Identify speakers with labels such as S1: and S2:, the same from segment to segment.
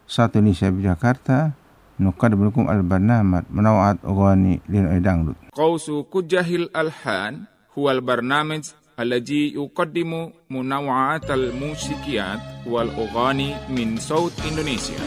S1: Satu Indonesia Jakarta نقدم البرنامج منوعات أغاني للدangdut.
S2: قوس كجاهل الألحان هو البرنامج الذي يقدم منوعات الموسيقيات والأغاني من صوت إندونيسيا.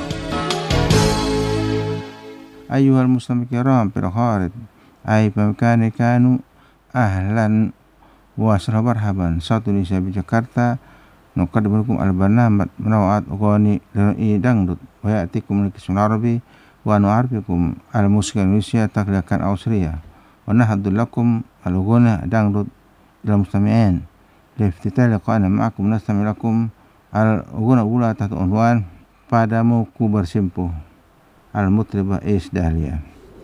S1: أيها المستمعون الكرام في الخارج أي بمكان كانوا أهلا ومرحبا. Satu Indonesia Jakarta نقدم لكم البرنامج منوعات أغاني للدangdut ويأتيكم القسم العربي ونعرفكم على الموسيقى الإندونيسية تقليدية أوروبية ونحضر لكم الأغاني دangdut للمستمعين. لافتتاح لقائنا معكم نستمع لكم الأغنية الأولى تحت عنوان Padamu Ku Bersimpuh المطربة إيش داليا.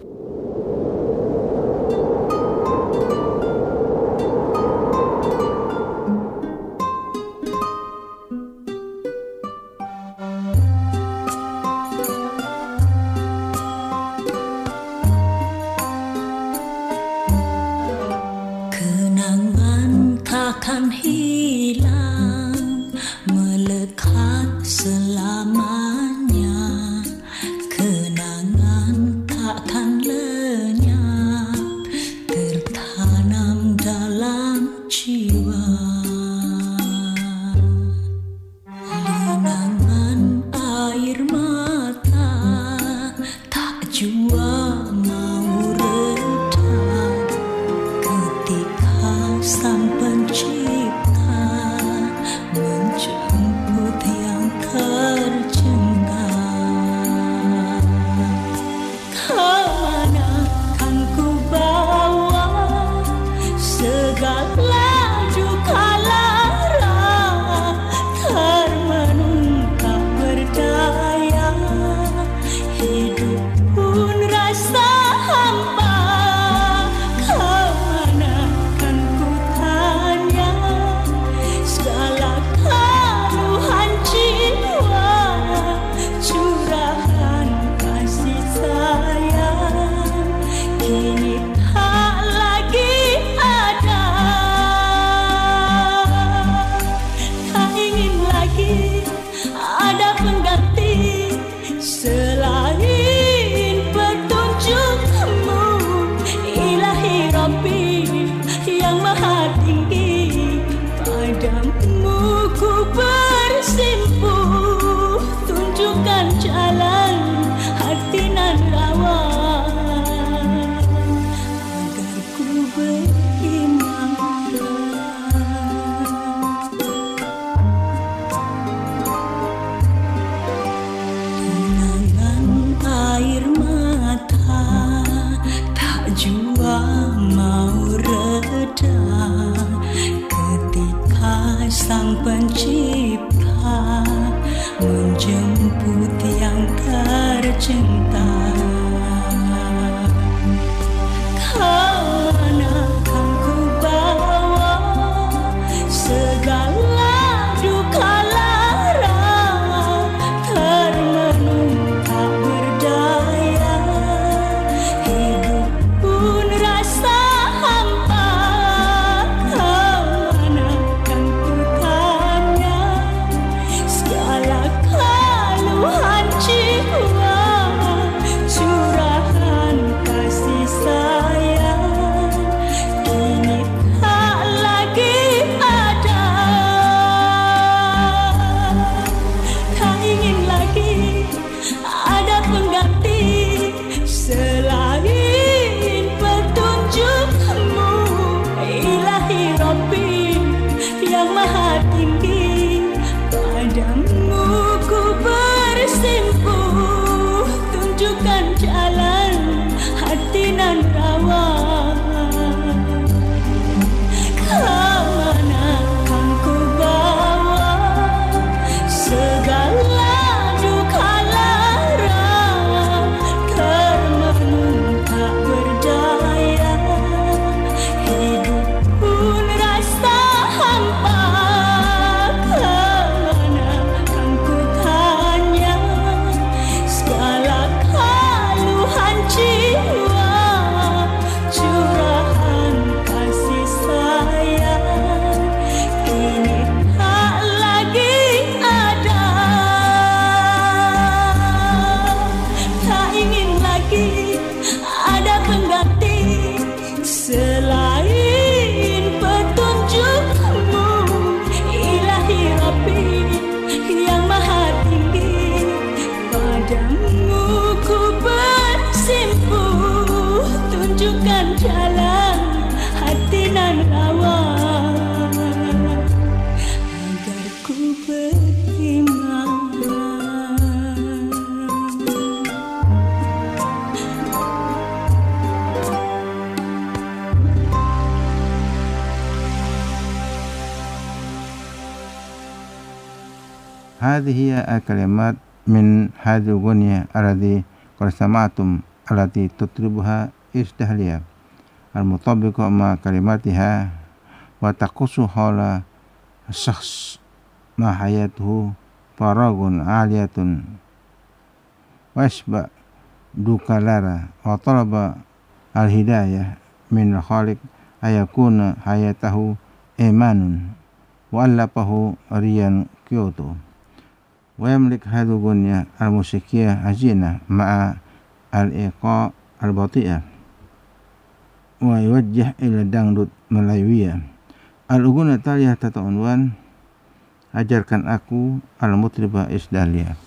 S3: Takkan hilang, melekat selamanya. Kenangan takkan lenyap, tertanam dalam jiwa. Linangan air mata tak jua mau reda ketika Sang Pencipta menjemput yang terjengah. Kemana kan ku bawa segala duka lara, termenung tak berdaya, hidup pun rasa hampa. Padamu ku bersimpuh, tunjukkan jalan hati nan rawan agar ku beriman. Genangan air mata tak jua mau reda ketika Sang Pencipta menjemput yang tercinta. Kemana kan ku bawa segala duka lara, termenung tak berdaya, hidup pun rasa hampa. Kemana kan ku tanya segala keluhan jiwa,
S1: هذه هي الكلمات من هذه الأغنية التي قد سمعتم التي تطلبها إسدالية المطابقة مع كلماتها وتقص حول الشخص ما حياته فراغ عالية وأشبه دوكالارا وطلب الهداية من الخالق أن يكون حياته إيمان وألفه ريان كيوتو ويملك هذه الأغنية الموسيقية حزينة مع الإيقاع البطيئة ويوجه إلى dangdut Melayuia. Al-Ughuniyah Taliyah Tata'unwan Ajarkan Aku Al-Mutribah Isdaliyah.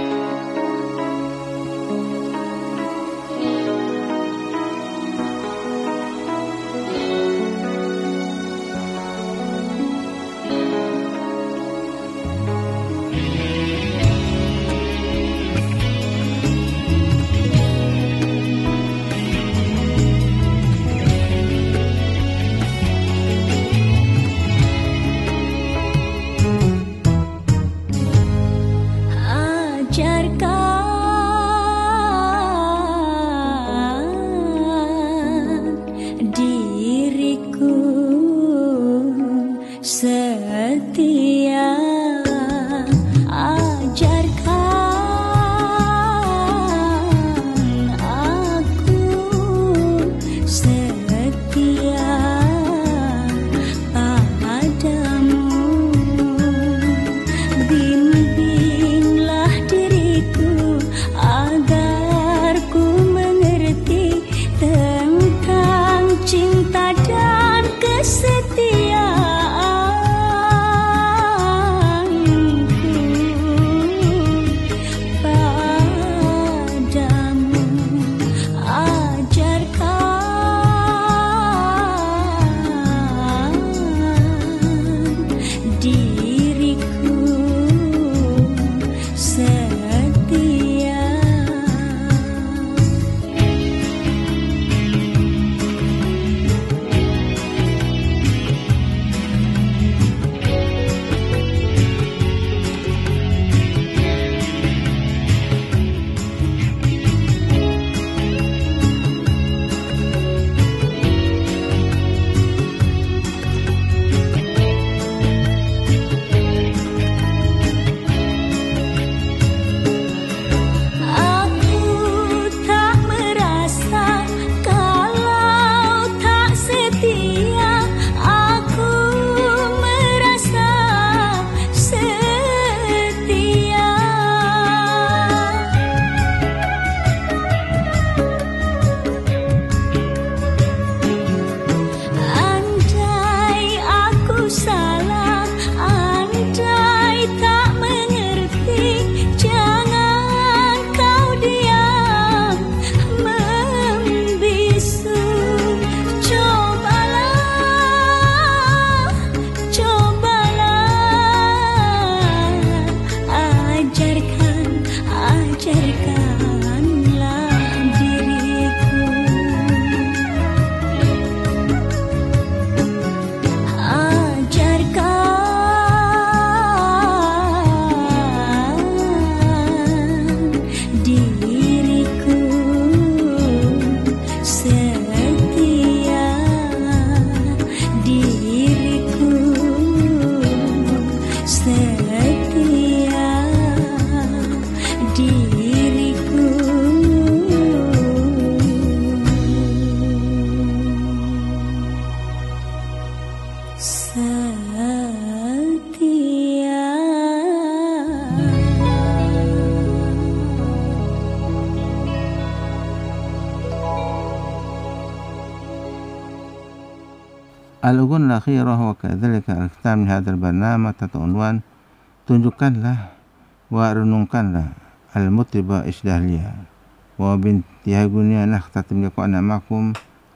S1: Al-Ughun al-akhirah wa kadzalika al-khitam min hadzal barnamij tata'unwan tunjukkanlah wa renungkanlah al-mutriba isdaliyah wa bintihagunya nakhtatim liqa'na ma'akum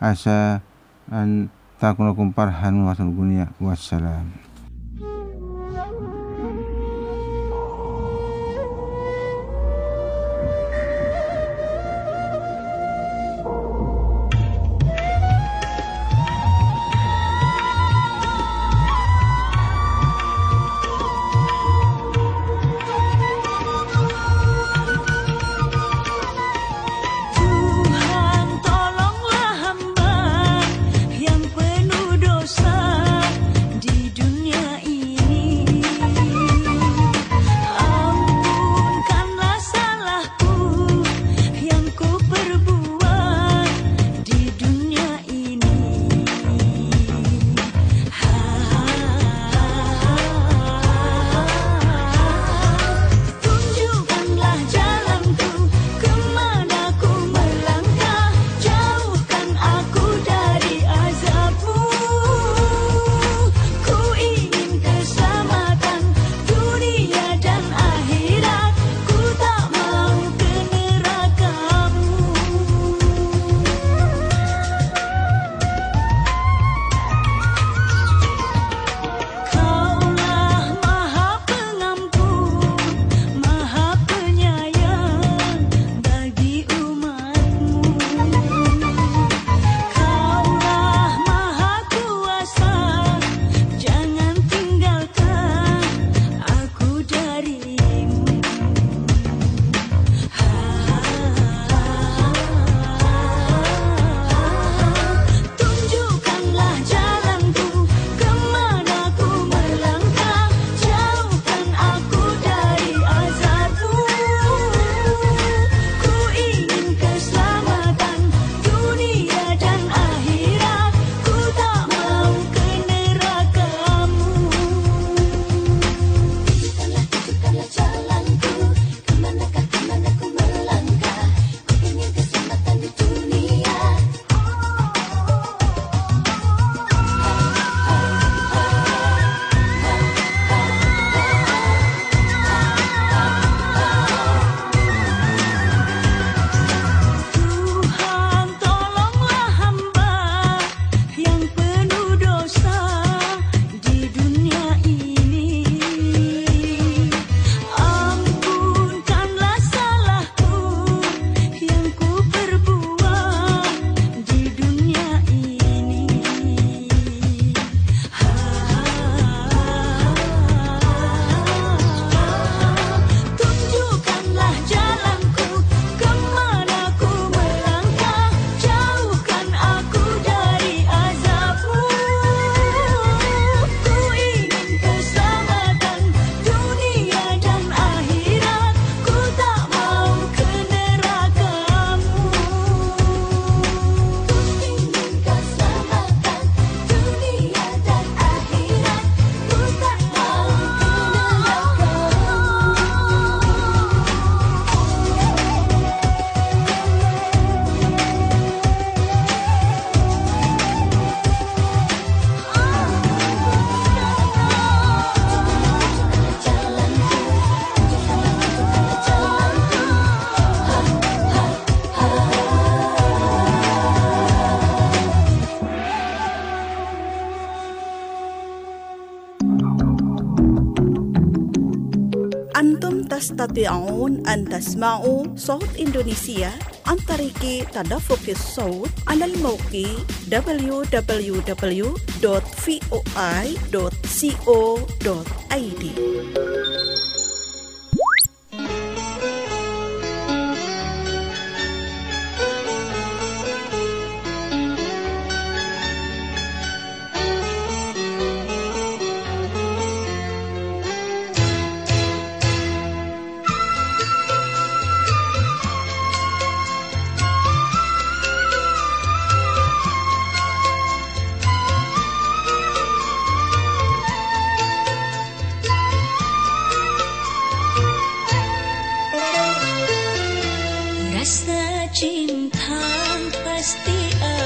S1: asa an takunakum farhan wa salgunya wassalam.
S4: تستطيعون أن تسمعوا صوت إندونيسيا عن طريق تدفق الصوت على الموقع www.voi.co.id.
S3: Rasa cinta pasti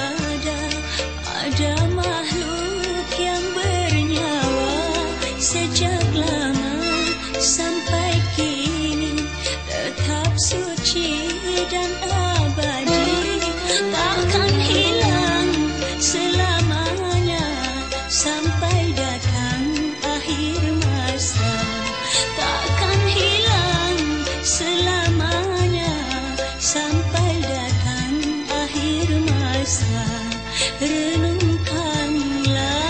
S3: ada makhluk yang bernyawa sejak lama sampai kini tetap suci dan abadi, takkan hilang selamanya sampai datang akhir masa, takkan hilang selamanya sampai datang akhir masa. Renungkanlah.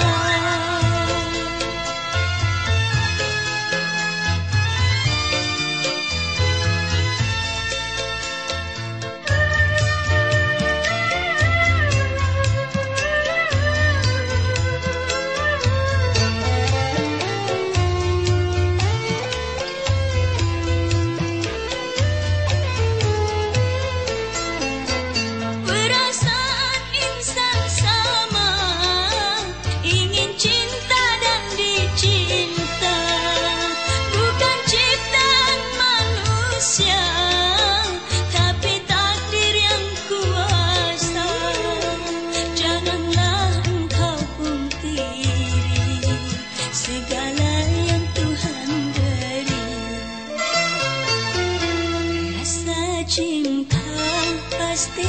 S3: Perasaan insan sama, ingin cinta dan dicinta, bukan ciptaan manusia, tapi takdir yang kuasa. Janganlah engkau pungkiri segala yang Tuhan beri. Rasa cinta pasti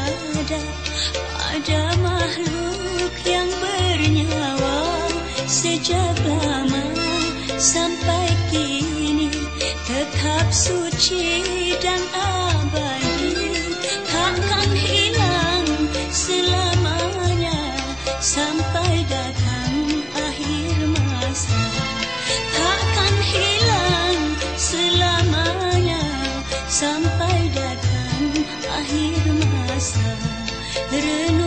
S3: ada makhluk yang bernyawa sejak lama sampai kini tetap suci dan abadi, takkan hilang selamanya sampai datang akhir masa, takkan hilang selamanya sampai datang akhir masa. Renung